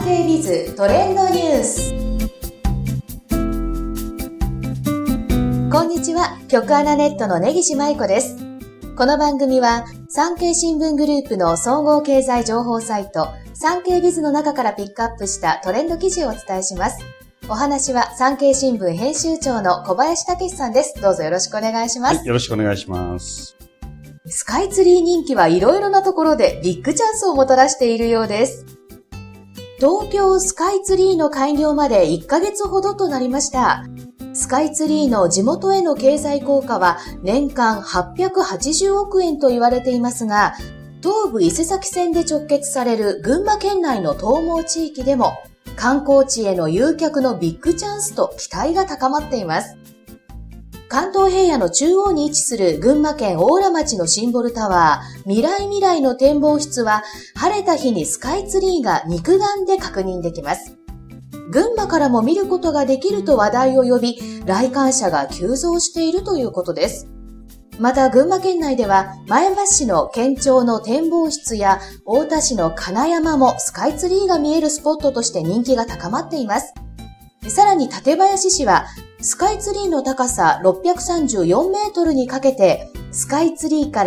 経ビズトレンドニュース。こんにちは、局アナネットの根岸舞子です。この番組は産経新聞グループの総合経済情報サイト産経ビズの中からピックアップしたトレンド記事をお伝えします。お話は産経新聞編集長の小林武史さんです。どうぞよろしくお願いします。 はい、よろしくお願いします。 スカイツリー人気はいろいろなところでビッグチャンスをもたらしているようです。東京スカイツリーの開業まで1ヶ月ほどとなりました。スカイツリーの地元への経済効果は年間880億円と言われていますが、東武伊勢崎線で直結される群馬県内の東毛地域でも観光地への誘客のビッグチャンスと期待が高まっています。関東平野の中央に位置する群馬県大浦町のシンボルタワー、未来の展望室は晴れた日にスカイツリーが肉眼で確認できます。群馬からも見ることができると話題を呼び、来館者が急増しているということです。また群馬県内では前橋市の県庁の展望室や太田市の金山もスカイツリーが見えるスポットとして人気が高まっています。さらに館林市はスカイツリーの高さ634メートルにかけてスカイツリーから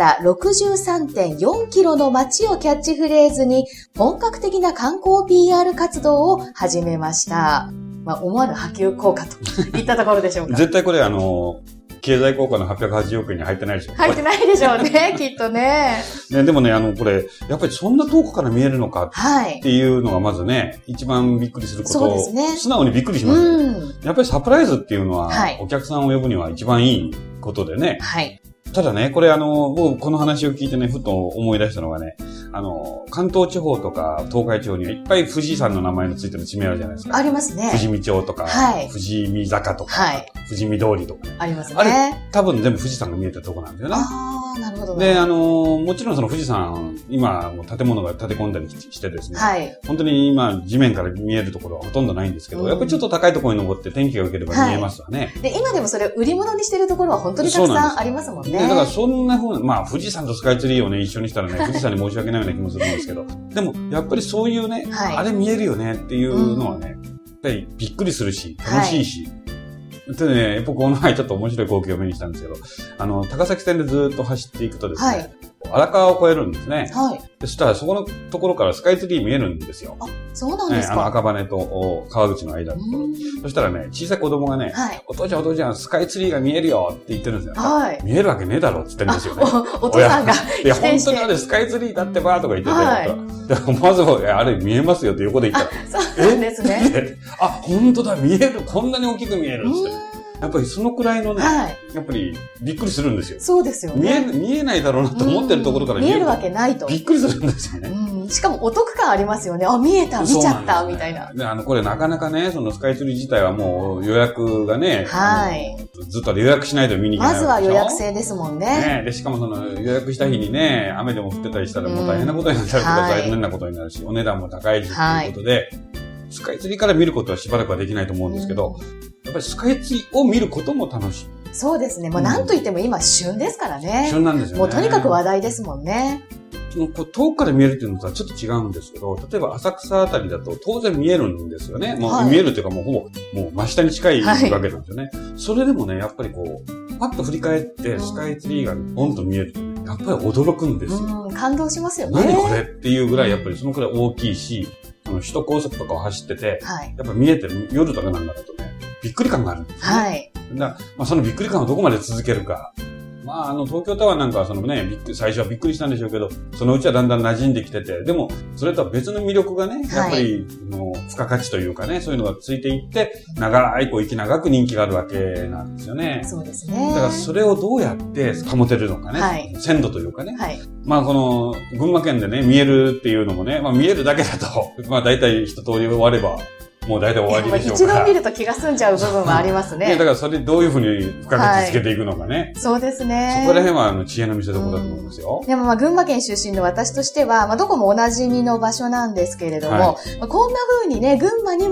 63.4 キロの街をキャッチフレーズに本格的な観光 PR 活動を始めました。思わぬ波及効果といったところでしょうか。 絶対これ経済効果の880億円に入ってないでしょう。 入ってないでしょうね、きっとね。 ね、でもね、これ、やっぱりそんな遠くから見えるのかっていうのがまずね、一番びっくりすることを、 そうですね、 素直にびっくりしますよね。やっぱりサプライズっていうのは、お客さんを呼ぶには一番いいことでね。はい。ただね、これ僕この話を聞いてね、ふと思い出したのがね、関東地方とか東海地方にはいっぱい富士山の名前のついてる地名あるじゃないですか。 ありますね。 富士見町とか、富士見坂とか、富士見通りとか。 ありますね。 あれ、多分全部富士山が見えたとこなんだよね。 ああ、なるほど。 で、もちろんその富士山、今、もう建物が建て込んだりしてですね。はい。本当に今、地面から見えるところはほとんどないんですけど、やっぱりちょっと高いところに登って天気が良ければ見えますわね。 で、今でもそれを売り物にしてるところは本当にたくさんありますもんね。 だからそんな風な、富士山とスカイツリーをね、一緒にしたらね、富士山に申し訳ないような気もするんですけど、でも、やっぱりそういうね、あれ見えるよねっていうのはね、やっぱりびっくりするし、楽しいし、でね、やっぱこの前ちょっと面白い光景を目にしたんですけど、高崎線でずっと走っていくとですね、荒川を越えるんですね。はい。そしたらそこのところからスカイツリー見えるんですよ。 あ、そうなんですか。 赤羽と川口の間のところ。そしたらね、小さい子供がね、お父ちゃん、スカイツリーが見えるよって言ってるんですよ。はい。見えるわけねえだろって言ってるんですよね。 お父さんが。 いや、本当にあれスカイツリーだってばーとか言ってて、まずあれ見えますよって横で言ったら。 そうなんですね。 あ、本当だ、見える。こんなに大きく見えるって。やっぱりそのくらいのね、やっぱりびっくりするんですよ。 そうですよね。 見えないだろうなと思ってるところから見えるわけないと。 びっくりするんですよね。 しかもお得感ありますよね。あ、見えた、見ちゃった、みたいな。 で、これなかなかね、そのスカイツリー自体はもう予約がね、ずっと予約しないと見に行けない。 まずは予約制ですもんね。 で、しかもその予約した日にね、雨でも降ってたりしたらもう大変なことになったりとか、残念なことになるし、お値段も高いし、ということで、スカイツリーから見ることはしばらくはできないと思うんですけど、やっぱりスカイツリーを見ることも楽しい。 そうですね。もう何と言っても今旬ですからね。 旬なんですよね。 もうとにかく話題ですもんね。 遠くから見えるっていうのとはちょっと違うんですけど、例えば浅草あたりだと当然見えるんですよね。もう見えるっていうかもう真下に近いわけなんですよね。それでもね、やっぱりパッと振り返ってスカイツリーがポンと見えるとね、やっぱり驚くんですよ。 感動しますよね。 何これっていうぐらいやっぱりそのくらい大きいし、首都高速とかを走ってて、やっぱ見えてる、夜とかなんだとね、びっくり感があるんですね。はい。そのびっくり感をどこまで続けるか。東京タワーなんかはそのね、最初はびっくりしたんでしょうけど、そのうちはだんだん馴染んできてて、でも、それとは別の魅力がね、やっぱり、付加価値というかね、そういうのがついていって、息長く人気があるわけなんですよね。 そうですね。 だからそれをどうやって保てるのかね、鮮度というかね。この、群馬県でね、見えるっていうのもね、見えるだけだと、大体一通り終われば、もう大体終わりでしょうから。 一度見ると気が済んじゃう部分はありますね。 だからそれどういうふうに付加価値つけていくのかね。 そうですね。 そこら辺は知恵の見せ所だと思いますよ。 でも群馬県出身の私としては、どこもお馴染みの場所なんですけれども、こんな風にね、群馬にも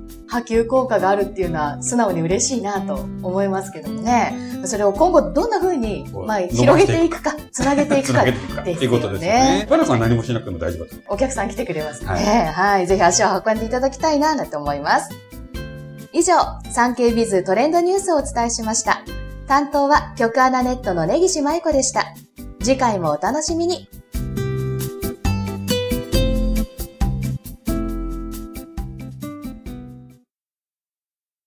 波及効果があるっていうのは素直に嬉しいなと思いますけどもね。それを今後どんな風に、広げていくか、つなげていくかっていうことですよね。 バラさんは何もしなくても大丈夫だと。 お客さん来てくれますね。はい。ぜひ足を運んでいただきたいなと思います。以上、産経ビズトレンドニュースをお伝えしました。担当は局アナネットの根岸舞子でした。次回もお楽しみに。